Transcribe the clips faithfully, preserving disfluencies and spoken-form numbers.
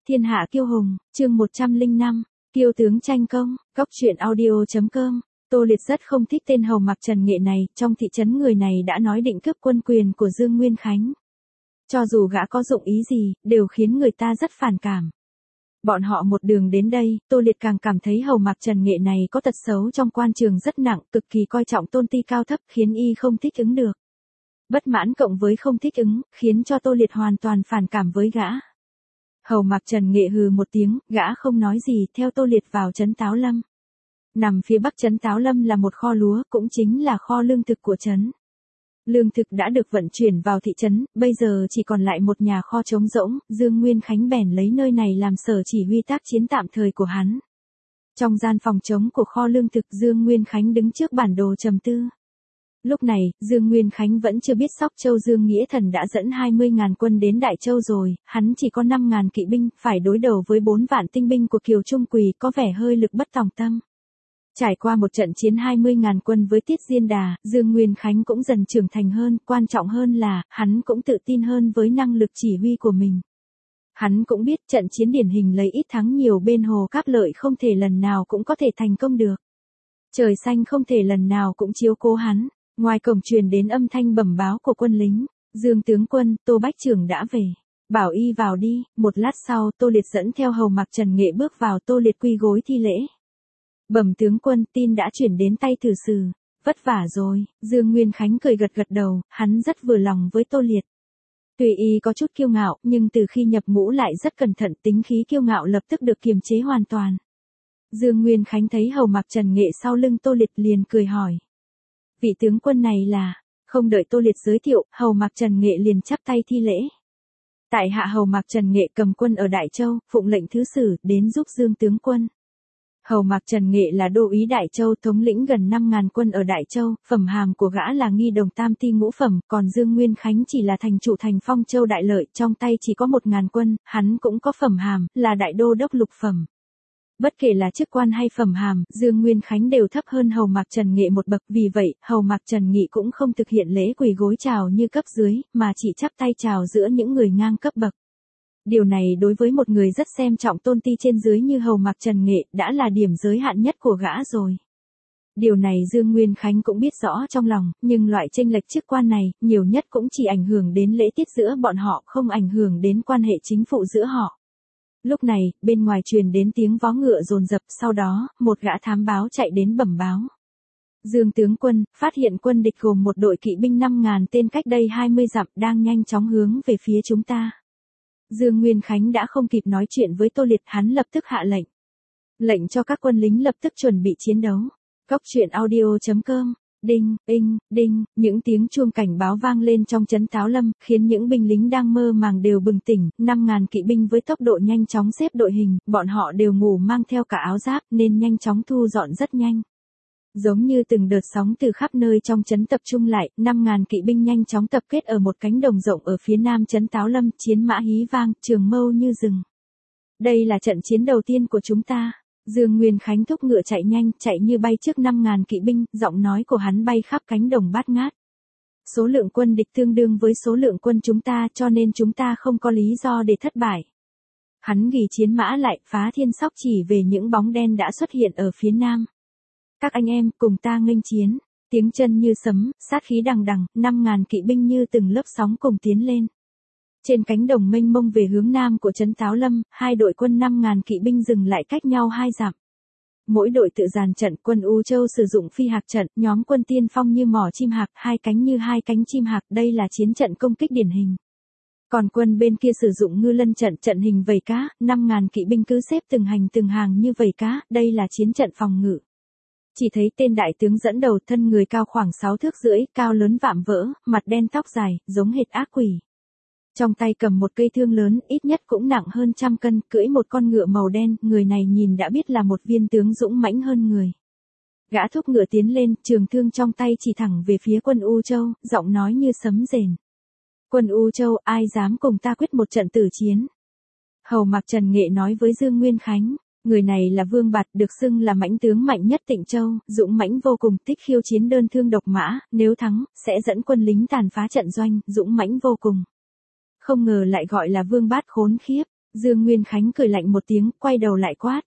Thiên hạ kiêu hùng, chương một trăm lẻ năm, kiêu tướng tranh công, góc truyện audio chấm com. Tô Liệt rất không thích tên hầu mặc Trần Nghệ này, trong thị trấn người này đã nói định cướp quân quyền của Dương Nguyên Khánh. Cho dù gã có dụng ý gì, đều khiến người ta rất phản cảm. Bọn họ một đường đến đây, Tô Liệt càng cảm thấy hầu mặc Trần Nghệ này có tật xấu trong quan trường rất nặng, cực kỳ coi trọng tôn ti cao thấp, khiến y không thích ứng được. Bất mãn cộng với không thích ứng, khiến cho Tô Liệt hoàn toàn phản cảm với gã. Hầu mặc Trần Nghệ hừ một tiếng, gã không nói gì, theo Tô Liệt vào trấn Táo Lâm. Nằm phía bắc trấn Táo Lâm là một kho lúa, cũng chính là kho lương thực của trấn. Lương thực đã được vận chuyển vào thị trấn, bây giờ chỉ còn lại một nhà kho trống rỗng, Dương Nguyên Khánh bèn lấy nơi này làm sở chỉ huy tác chiến tạm thời của hắn. Trong gian phòng trống của kho lương thực, Dương Nguyên Khánh đứng trước bản đồ trầm tư. Lúc này, Dương Nguyên Khánh vẫn chưa biết Sóc Châu Dương Nghĩa Thần đã dẫn hai mươi ngàn quân đến Đại Châu rồi, hắn chỉ có năm ngàn kỵ binh, phải đối đầu với bốn vạn tinh binh của Kiều Trung Quỳ, có vẻ hơi lực bất tòng tâm. Trải qua một trận chiến hai mươi ngàn quân với Tiết Diên Đà, Dương Nguyên Khánh cũng dần trưởng thành hơn, quan trọng hơn là, hắn cũng tự tin hơn với năng lực chỉ huy của mình. Hắn cũng biết trận chiến điển hình lấy ít thắng nhiều bên Hồ Cáp Lợi không thể lần nào cũng có thể thành công được. Trời xanh không thể lần nào cũng chiếu cố hắn. Ngoài cổng truyền đến âm thanh bẩm báo của quân lính, Dương tướng quân, Tô Bách Trưởng đã về. Bảo y vào đi. Một lát sau, Tô Liệt dẫn theo hầu mặc Trần Nghệ bước vào, Tô Liệt quy gối thi lễ. Bẩm tướng quân, tin đã chuyển đến tay thử sử. Vất vả rồi. Dương Nguyên Khánh cười gật gật đầu, hắn rất vừa lòng với Tô Liệt. Tuy y có chút kiêu ngạo, nhưng từ khi nhập ngũ lại rất cẩn thận, tính khí kiêu ngạo lập tức được kiềm chế hoàn toàn. Dương Nguyên Khánh thấy hầu mặc Trần Nghệ sau lưng Tô Liệt liền cười hỏi. Vị tướng quân này là, không đợi Tô Liệt giới thiệu, hầu mặc Trần Nghệ liền chắp tay thi lễ. Tại hạ hầu mặc Trần Nghệ cầm quân ở Đại Châu, phụng lệnh thứ sử, đến giúp Dương tướng quân. Hầu mặc Trần Nghệ là đô úy Đại Châu, thống lĩnh gần năm ngàn quân ở Đại Châu, phẩm hàm của gã là nghi đồng tam ti ngũ phẩm, còn Dương Nguyên Khánh chỉ là thành chủ thành Phong Châu Đại Lợi, trong tay chỉ có một ngàn quân, hắn cũng có phẩm hàm, là đại đô đốc lục phẩm. Bất kể là chức quan hay phẩm hàm, Dương Nguyên Khánh đều thấp hơn hầu mặc Trần Nghệ một bậc, vì vậy, hầu mặc Trần Nghị cũng không thực hiện lễ quỳ gối chào như cấp dưới, mà chỉ chắp tay chào giữa những người ngang cấp bậc. Điều này đối với một người rất xem trọng tôn ti trên dưới như hầu mặc Trần Nghệ, đã là điểm giới hạn nhất của gã rồi. Điều này Dương Nguyên Khánh cũng biết rõ trong lòng, nhưng loại chênh lệch chức quan này, nhiều nhất cũng chỉ ảnh hưởng đến lễ tiết giữa bọn họ, không ảnh hưởng đến quan hệ chính phụ giữa họ. Lúc này, bên ngoài truyền đến tiếng vó ngựa dồn dập, sau đó, một gã thám báo chạy đến bẩm báo. Dương tướng quân, phát hiện quân địch gồm một đội kỵ binh năm ngàn tên cách đây hai mươi dặm, đang nhanh chóng hướng về phía chúng ta. Dương Nguyên Khánh đã không kịp nói chuyện với Tô Liệt, hắn lập tức hạ lệnh. Lệnh cho các quân lính lập tức chuẩn bị chiến đấu. Góc truyện audio chấm com. Đinh, đinh, đinh, những tiếng chuông cảnh báo vang lên trong trấn Táo Lâm, khiến những binh lính đang mơ màng đều bừng tỉnh, năm ngàn kỵ binh với tốc độ nhanh chóng xếp đội hình, bọn họ đều ngủ mang theo cả áo giáp nên nhanh chóng thu dọn rất nhanh. Giống như từng đợt sóng từ khắp nơi trong trấn tập trung lại, năm ngàn kỵ binh nhanh chóng tập kết ở một cánh đồng rộng ở phía nam trấn Táo Lâm, chiến mã hí vang, trường mâu như rừng. Đây là trận chiến đầu tiên của chúng ta. Dương Nguyên Khánh thúc ngựa chạy nhanh, chạy như bay trước năm ngàn kỵ binh, giọng nói của hắn bay khắp cánh đồng bát ngát. Số lượng quân địch tương đương với số lượng quân chúng ta, cho nên chúng ta không có lý do để thất bại. Hắn gỉ chiến mã lại, phá thiên sóc chỉ về những bóng đen đã xuất hiện ở phía nam. Các anh em, cùng ta nghênh chiến. Tiếng chân như sấm, sát khí đằng đằng, năm ngàn kỵ binh như từng lớp sóng cùng tiến lên. Trên cánh đồng mênh mông về hướng nam của trấn Táo Lâm, hai đội quân năm ngàn kỵ binh dừng lại cách nhau hai dặm. Mỗi đội tự dàn trận, quân U Châu sử dụng phi hạc trận, nhóm quân tiên phong như mỏ chim hạc, hai cánh như hai cánh chim hạc, đây là chiến trận công kích điển hình. Còn quân bên kia sử dụng ngư lân trận, trận hình vầy cá, năm ngàn kỵ binh cứ xếp từng hành từng hàng như vầy cá, đây là chiến trận phòng ngự. Chỉ thấy tên đại tướng dẫn đầu, thân người cao khoảng sáu thước rưỡi, cao lớn vạm vỡ, mặt đen tóc dài, giống hệt ác quỷ. Trong tay cầm một cây thương lớn, ít nhất cũng nặng hơn trăm cân, cưỡi một con ngựa màu đen, người này nhìn đã biết là một viên tướng dũng mãnh hơn người. Gã thúc ngựa tiến lên, trường thương trong tay chỉ thẳng về phía quân U Châu, giọng nói như sấm rền. Quân U Châu, ai dám cùng ta quyết một trận tử chiến? Hầu mặc Trần Nghệ nói với Dương Nguyên Khánh, người này là Vương Bạt, được xưng là mãnh tướng mạnh nhất Tịnh Châu, dũng mãnh vô cùng, thích khiêu chiến đơn thương độc mã, nếu thắng, sẽ dẫn quân lính tàn phá trận doanh, dũng mãnh vô cùng. Không ngờ lại gọi là Vương Bát khốn khiếp. Dương Nguyên Khánh cười lạnh một tiếng, quay đầu lại quát.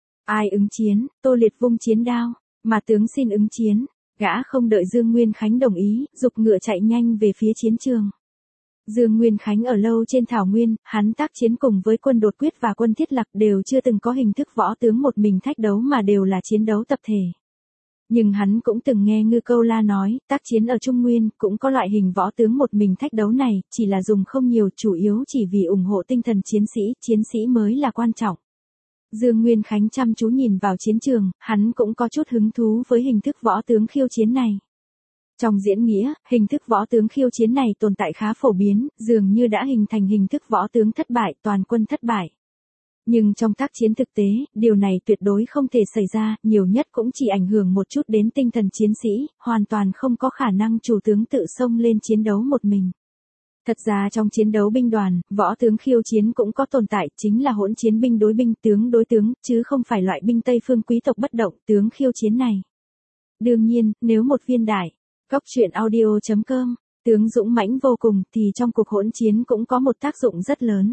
Ai ứng chiến? Tô Liệt vung chiến đao, mà tướng xin ứng chiến. Gã không đợi Dương Nguyên Khánh đồng ý, giục ngựa chạy nhanh về phía chiến trường. Dương Nguyên Khánh ở lâu trên thảo nguyên, hắn tác chiến cùng với quân đột quyết và quân thiết lạc đều chưa từng có hình thức võ tướng một mình thách đấu mà đều là chiến đấu tập thể. Nhưng hắn cũng từng nghe Ngư Câu La nói, tác chiến ở Trung Nguyên cũng có loại hình võ tướng một mình thách đấu này, chỉ là dùng không nhiều, chủ yếu chỉ vì ủng hộ tinh thần chiến sĩ, chiến sĩ mới là quan trọng. Dương Nguyên Khánh chăm chú nhìn vào chiến trường, hắn cũng có chút hứng thú với hình thức võ tướng khiêu chiến này. Trong diễn nghĩa, hình thức võ tướng khiêu chiến này tồn tại khá phổ biến, dường như đã hình thành hình thức võ tướng thất bại, toàn quân thất bại. Nhưng trong tác chiến thực tế, điều này tuyệt đối không thể xảy ra, nhiều nhất cũng chỉ ảnh hưởng một chút đến tinh thần chiến sĩ, hoàn toàn không có khả năng chủ tướng tự xông lên chiến đấu một mình. Thật ra trong chiến đấu binh đoàn, võ tướng khiêu chiến cũng có tồn tại, chính là hỗn chiến binh đối binh, tướng đối tướng, chứ không phải loại binh Tây phương quý tộc bất động, tướng khiêu chiến này. Đương nhiên, nếu một viên đại, Cóc truyện audio chấm com, tướng dũng mãnh vô cùng thì trong cuộc hỗn chiến cũng có một tác dụng rất lớn.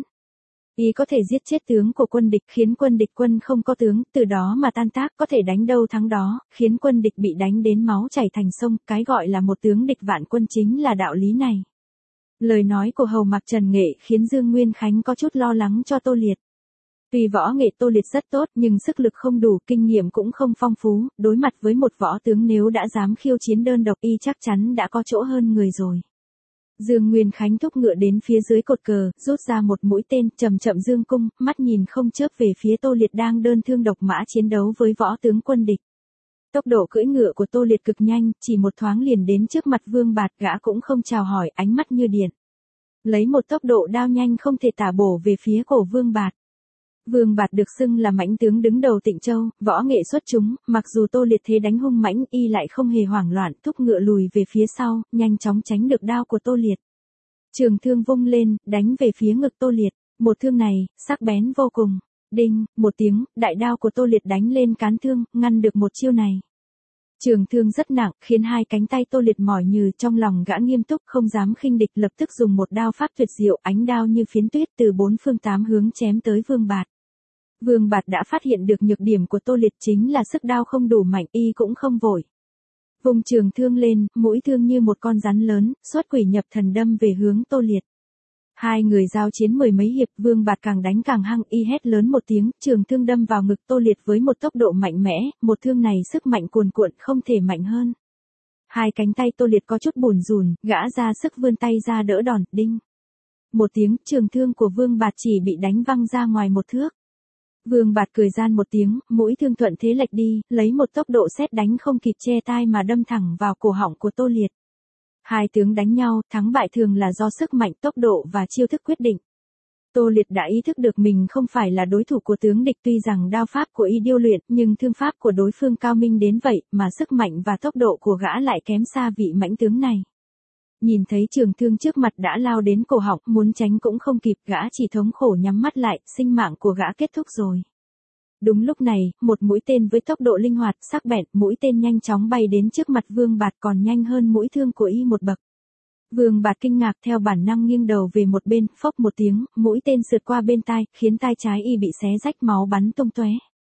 Y có thể giết chết tướng của quân địch khiến quân địch quân không có tướng, từ đó mà tan tác, có thể đánh đâu thắng đó, khiến quân địch bị đánh đến máu chảy thành sông, cái gọi là một tướng địch vạn quân chính là đạo lý này. Lời nói của Hầu Mạc Trần Nghệ khiến Dương Nguyên Khánh có chút lo lắng cho Tô Liệt. Tuy võ nghệ Tô Liệt rất tốt nhưng sức lực không đủ, kinh nghiệm cũng không phong phú, đối mặt với một võ tướng nếu đã dám khiêu chiến đơn độc y chắc chắn đã có chỗ hơn người rồi. Dương Nguyên Khánh thúc ngựa đến phía dưới cột cờ, rút ra một mũi tên, chậm chậm dương cung, mắt nhìn không chớp về phía Tô Liệt đang đơn thương độc mã chiến đấu với võ tướng quân địch. Tốc độ cưỡi ngựa của Tô Liệt cực nhanh, chỉ một thoáng liền đến trước mặt Vương Bạt, gã cũng không chào hỏi, ánh mắt như điện. Lấy một tốc độ đao nhanh không thể tả bổ về phía cổ Vương Bạt. Vương Bạt được xưng là mãnh tướng đứng đầu Tịnh Châu, võ nghệ xuất chúng, mặc dù Tô Liệt thế đánh hung mãnh, y lại không hề hoảng loạn, thúc ngựa lùi về phía sau, nhanh chóng tránh được đao của Tô Liệt. Trường thương vung lên, đánh về phía ngực Tô Liệt, một thương này, sắc bén vô cùng. Đinh, một tiếng, đại đao của Tô Liệt đánh lên cán thương, ngăn được một chiêu này. Trường thương rất nặng, khiến hai cánh tay Tô Liệt mỏi nhừ, trong lòng gã nghiêm túc, không dám khinh địch, lập tức dùng một đao pháp tuyệt diệu, ánh đao như phiến tuyết từ bốn phương tám hướng chém tới Vương Bạt. Vương Bạt đã phát hiện được nhược điểm của Tô Liệt chính là sức đao không đủ mạnh, y cũng không vội. Vùng trường thương lên, mũi thương như một con rắn lớn, xuất quỷ nhập thần đâm về hướng Tô Liệt. Hai người giao chiến mười mấy hiệp, Vương Bạt càng đánh càng hăng, y hét lớn một tiếng, trường thương đâm vào ngực Tô Liệt với một tốc độ mạnh mẽ, một thương này sức mạnh cuồn cuộn không thể mạnh hơn. Hai cánh tay Tô Liệt có chút bủn rủn, gã ra sức vươn tay ra đỡ đòn, đinh. Một tiếng, trường thương của Vương Bạt chỉ bị đánh văng ra ngoài một thước. Vương Bạt cười gian một tiếng, mũi thương thuận thế lệch đi, lấy một tốc độ sét đánh không kịp che tai mà đâm thẳng vào cổ họng của Tô Liệt. Hai tướng đánh nhau, thắng bại thường là do sức mạnh, tốc độ và chiêu thức quyết định. Tô Liệt đã ý thức được mình không phải là đối thủ của tướng địch, tuy rằng đao pháp của y điêu luyện, nhưng thương pháp của đối phương cao minh đến vậy, mà sức mạnh và tốc độ của gã lại kém xa vị mãnh tướng này. Nhìn thấy trường thương trước mặt đã lao đến cổ họng, muốn tránh cũng không kịp, gã chỉ thống khổ nhắm mắt lại, sinh mạng của gã kết thúc rồi. Đúng lúc này, một mũi tên với tốc độ linh hoạt, sắc bén, mũi tên nhanh chóng bay đến trước mặt Vương Bạt, còn nhanh hơn mũi thương của y một bậc. Vương Bạt kinh ngạc, theo bản năng nghiêng đầu về một bên, phốc một tiếng, mũi tên sượt qua bên tai, khiến tai trái y bị xé rách, máu bắn tung tóe.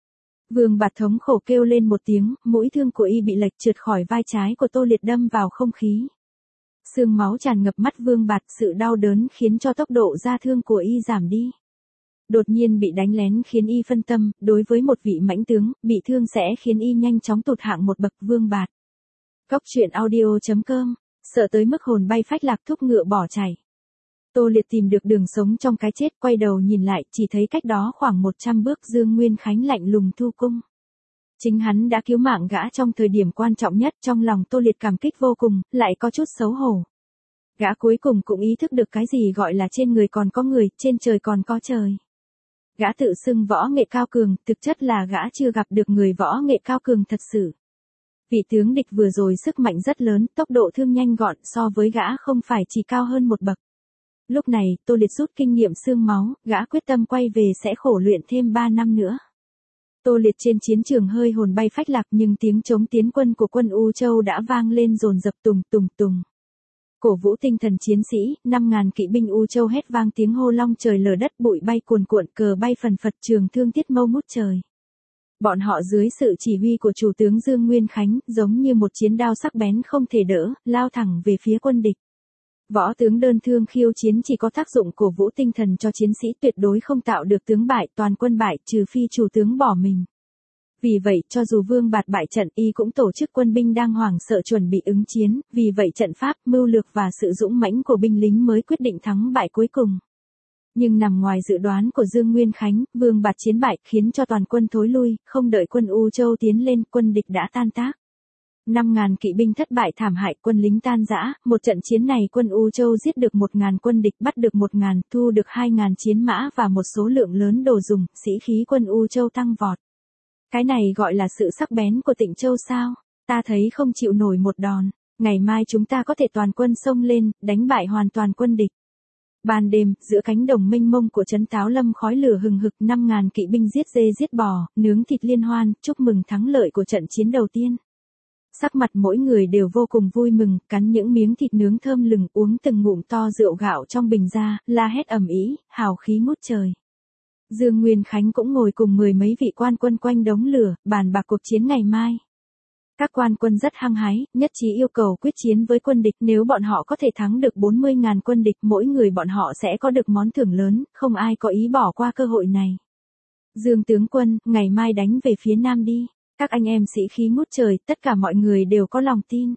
Vương Bạt thống khổ kêu lên một tiếng, mũi thương của y bị lệch trượt khỏi vai trái của Tô Liệt đâm vào không khí. Sương máu tràn ngập mắt Vương Bạt, sự đau đớn khiến cho tốc độ ra thương của y giảm đi. Đột nhiên bị đánh lén khiến y phân tâm, đối với một vị mãnh tướng, bị thương sẽ khiến y nhanh chóng tụt hạng một bậc. Vương Bạt. Cóc truyện audio chấm com, sợ tới mức hồn bay phách lạc, thúc ngựa bỏ chạy. Tô Liệt tìm được đường sống trong cái chết, quay đầu nhìn lại, chỉ thấy cách đó khoảng một trăm bước Dương Nguyên Khánh lạnh lùng thu cung. Chính hắn đã cứu mạng gã trong thời điểm quan trọng nhất, trong lòng Tô Liệt cảm kích vô cùng, lại có chút xấu hổ. Gã cuối cùng cũng ý thức được cái gì gọi là trên người còn có người, trên trời còn có trời. Gã tự xưng võ nghệ cao cường, thực chất là gã chưa gặp được người võ nghệ cao cường thật sự. Vị tướng địch vừa rồi sức mạnh rất lớn, tốc độ thương nhanh gọn, so với gã không phải chỉ cao hơn một bậc. Lúc này, Tô Liệt rút kinh nghiệm xương máu, gã quyết tâm quay về sẽ khổ luyện thêm ba năm nữa. Tô Liệt trên chiến trường hơi hồn bay phách lạc, nhưng tiếng chống tiến quân của quân U Châu đã vang lên dồn dập, tùng tùng tùng. cổ vũ tinh thần chiến sĩ, năm ngàn kỵ binh U Châu hét vang tiếng hô long trời lở đất, bụi bay cuồn cuộn, cờ bay phần phật, trường thương tiết mâu ngút trời. Bọn họ dưới sự chỉ huy của chủ tướng Dương Nguyên Khánh, giống như một chiến đao sắc bén không thể đỡ, lao thẳng về phía quân địch. Võ tướng đơn thương khiêu chiến chỉ có tác dụng cổ vũ tinh thần cho chiến sĩ, tuyệt đối không tạo được tướng bại, toàn quân bại trừ phi chủ tướng bỏ mình. Vì vậy, cho dù Vương Bạt bại trận, y cũng tổ chức quân binh đang hoảng sợ chuẩn bị ứng chiến, vì vậy trận pháp, mưu lược và sự dũng mãnh của binh lính mới quyết định thắng bại cuối cùng. Nhưng nằm ngoài dự đoán của Dương Nguyên Khánh, Vương Bạt chiến bại khiến cho toàn quân thối lui, không đợi quân U Châu tiến lên, quân địch đã tan tác. năm ngàn kỵ binh thất bại thảm hại, quân lính tan rã, một trận chiến này quân U Châu giết được một ngàn quân địch, bắt được một ngàn, thu được hai ngàn chiến mã và một số lượng lớn đồ dùng, sĩ khí quân U Châu tăng vọt. Cái này gọi là sự sắc bén của Tịnh Châu sao? Ta thấy không chịu nổi một đòn, ngày mai chúng ta có thể toàn quân xông lên, đánh bại hoàn toàn quân địch. Ban đêm, giữa cánh đồng mênh mông của trấn Táo Lâm khói lửa hừng hực, năm ngàn kỵ binh giết dê giết bò, nướng thịt liên hoan, chúc mừng thắng lợi của trận chiến đầu tiên. Sắc mặt mỗi người đều vô cùng vui mừng, cắn những miếng thịt nướng thơm lừng, uống từng ngụm to rượu gạo trong bình ra, la hét ầm ĩ, hào khí ngút trời. Dương Nguyên Khánh cũng ngồi cùng mười mấy vị quan quân quanh đống lửa, bàn bạc cuộc chiến ngày mai. Các quan quân rất hăng hái, nhất trí yêu cầu quyết chiến với quân địch, nếu bọn họ có thể thắng được bốn mươi ngàn quân địch, mỗi người bọn họ sẽ có được món thưởng lớn, không ai có ý bỏ qua cơ hội này. Dương tướng quân, ngày mai đánh về phía nam đi. Các anh em sĩ khí ngút trời, tất cả mọi người đều có lòng tin.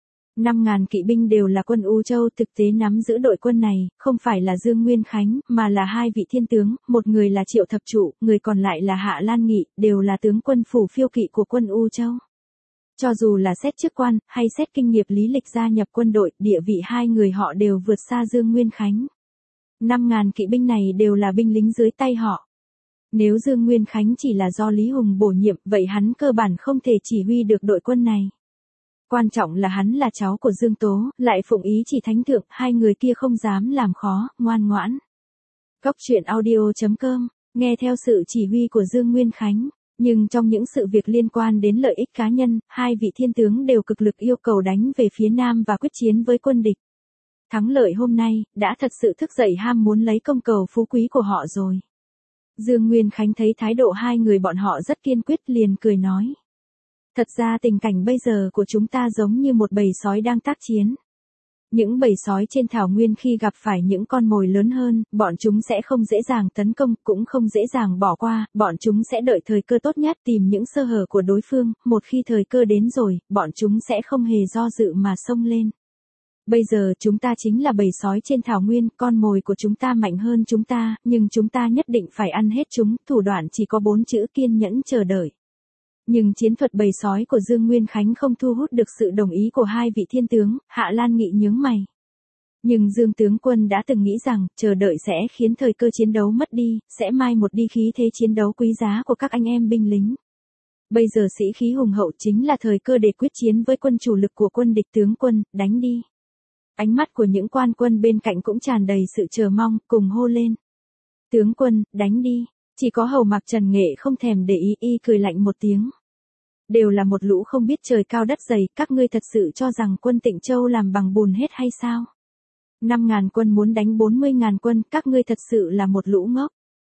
năm ngàn kỵ binh đều là quân U Châu, thực tế nắm giữ đội quân này, không phải là Dương Nguyên Khánh, mà là hai vị thiên tướng, một người là Triệu Thập Trụ, người còn lại là Hạ Lan Nghị, đều là tướng quân phủ phiêu kỵ của quân U Châu. Cho dù là xét chức quan, hay xét kinh nghiệm lý lịch gia nhập quân đội, địa vị hai người họ đều vượt xa Dương Nguyên Khánh. năm ngàn kỵ binh này đều là binh lính dưới tay họ. Nếu Dương Nguyên Khánh chỉ là do Lý Hùng bổ nhiệm, vậy hắn cơ bản không thể chỉ huy được đội quân này. Quan trọng là hắn là cháu của Dương Tố, lại phụng ý chỉ thánh thượng, hai người kia không dám làm khó, ngoan ngoãn. Cốc truyện audio chấm com, nghe theo sự chỉ huy của Dương Nguyên Khánh, nhưng trong những sự việc liên quan đến lợi ích cá nhân, hai vị thiên tướng đều cực lực yêu cầu đánh về phía nam và quyết chiến với quân địch. Thắng lợi hôm nay, đã thật sự thức dậy ham muốn lấy công cầu phú quý của họ rồi. Dương Nguyên Khánh thấy thái độ hai người bọn họ rất kiên quyết, liền cười nói. Thật ra tình cảnh bây giờ của chúng ta giống như một bầy sói đang tác chiến. Những bầy sói trên thảo nguyên khi gặp phải những con mồi lớn hơn, bọn chúng sẽ không dễ dàng tấn công, cũng không dễ dàng bỏ qua, bọn chúng sẽ đợi thời cơ tốt nhất tìm những sơ hở của đối phương, một khi thời cơ đến rồi, bọn chúng sẽ không hề do dự mà xông lên. Bây giờ chúng ta chính là bầy sói trên thảo nguyên, con mồi của chúng ta mạnh hơn chúng ta, nhưng chúng ta nhất định phải ăn hết chúng, thủ đoạn chỉ có bốn chữ: kiên nhẫn chờ đợi. Nhưng chiến thuật bầy sói của Dương Nguyên Khánh không thu hút được sự đồng ý của hai vị thiên tướng, Hạ Lan Nghị nhướng mày. Nhưng Dương tướng quân đã từng nghĩ rằng, chờ đợi sẽ khiến thời cơ chiến đấu mất đi, sẽ mai một đi khí thế chiến đấu quý giá của các anh em binh lính. Bây giờ sĩ khí hùng hậu chính là thời cơ để quyết chiến với quân chủ lực của quân địch. Tướng quân, đánh đi. Ánh mắt của những quan quân bên cạnh cũng tràn đầy sự chờ mong, cùng hô lên. Tướng quân, đánh đi. Chỉ có Hầu Mạc Trần Nghệ không thèm để ý, y cười lạnh một tiếng. Đều là một lũ không biết trời cao đất dày, các ngươi thật sự cho rằng quân Tịnh Châu làm bằng bùn hết hay sao? Năm ngàn quân muốn đánh bốn mươi ngàn quân, các ngươi thật sự là một lũ ngốc.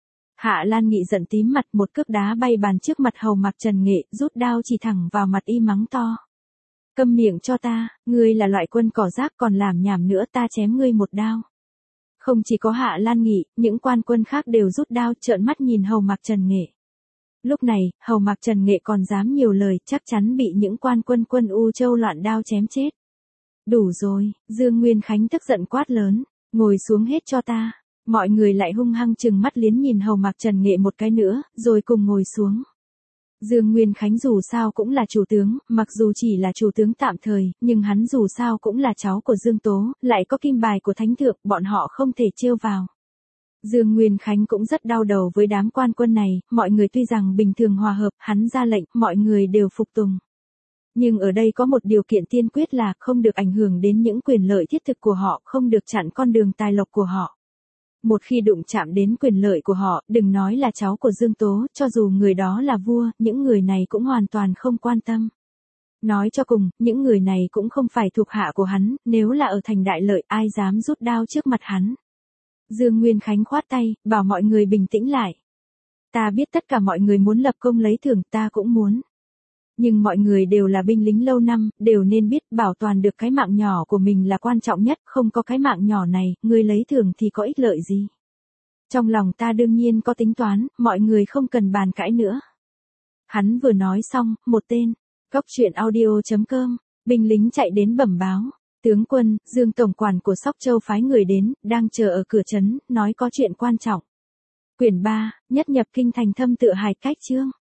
Hạ Lan Nghị giận tím mặt, một cước đá bay bàn trước mặt Hầu Mạc Trần Nghệ, rút đao chỉ thẳng vào mặt y, mắng to. Câm miệng cho ta, ngươi là loại quân cỏ rác, còn làm nhảm nữa, ta chém ngươi một đao. Không chỉ có Hạ Lan Nghị, những quan quân khác đều rút đao trợn mắt nhìn Hầu Mạc Trần Nghệ. Lúc này, Hầu Mạc Trần Nghệ còn dám nhiều lời, chắc chắn bị những quan quân quân U Châu loạn đao chém chết. Đủ rồi, Dương Nguyên Khánh tức giận quát lớn, ngồi xuống hết cho ta. Mọi người lại hung hăng trừng mắt liến nhìn Hầu Mạc Trần Nghệ một cái nữa, rồi cùng ngồi xuống. Dương Nguyên Khánh dù sao cũng là chủ tướng, mặc dù chỉ là chủ tướng tạm thời, nhưng hắn dù sao cũng là cháu của Dương Tố, lại có kim bài của thánh thượng, bọn họ không thể trêu vào. Dương Nguyên Khánh cũng rất đau đầu với đám quan quân này, mọi người tuy rằng bình thường hòa hợp, hắn ra lệnh, mọi người đều phục tùng. Nhưng ở đây có một điều kiện tiên quyết là không được ảnh hưởng đến những quyền lợi thiết thực của họ, không được chặn con đường tài lộc của họ. Một khi đụng chạm đến quyền lợi của họ, đừng nói là cháu của Dương Tố, cho dù người đó là vua, những người này cũng hoàn toàn không quan tâm. Nói cho cùng, những người này cũng không phải thuộc hạ của hắn, nếu là ở thành Đại Lợi, ai dám rút đao trước mặt hắn. Dương Nguyên Khánh khoát tay, bảo mọi người bình tĩnh lại. Ta biết tất cả mọi người muốn lập công lấy thưởng, ta cũng muốn. Nhưng mọi người đều là binh lính lâu năm, đều nên biết bảo toàn được cái mạng nhỏ của mình là quan trọng nhất, không có cái mạng nhỏ này, người lấy thưởng thì có ích lợi gì. Trong lòng ta đương nhiên có tính toán, mọi người không cần bàn cãi nữa. Hắn vừa nói xong, một tên, Cóc truyện audio chấm com, binh lính chạy đến bẩm báo. Tướng quân, Dương tổng quản của Sóc Châu phái người đến, đang chờ ở cửa trấn, nói có chuyện quan trọng. Quyển ba, nhất nhập kinh thành thâm tự hài cách chương.